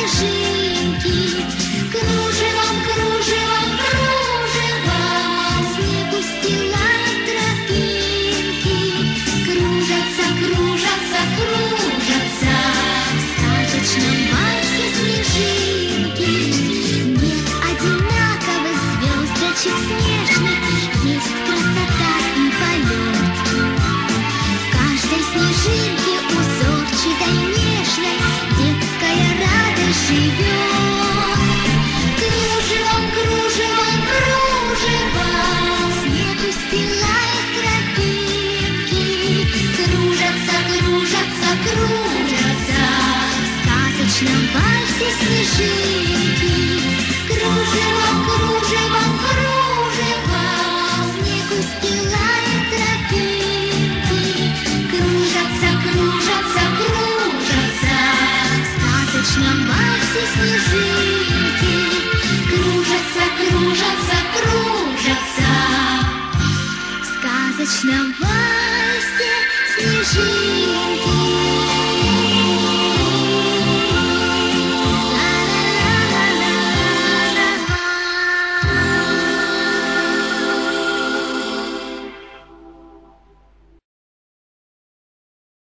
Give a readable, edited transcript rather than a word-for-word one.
снежинки. Кружевом, кружевом, кружевом снег устилает тропинки. Кружатся, кружатся, кружатся в сказочном вальсе снежинки. Нет одинаковых звездочек снежных, есть красота и полет. В каждой снежинке узорчатой, нежной детская радость живет. Кружевом, кружевом, кружевом снег устилает тропинки. Кружатся, кружатся, кружатся в сказочном вальсе снежинки. Кружевом, кружевом, кружевом снег устилает тропинки. Кружатся, кружатся, кружатся в сказочном вальсе снежинки. Кружатся, кружатся, кружатся в сказочном вальсе снежинки.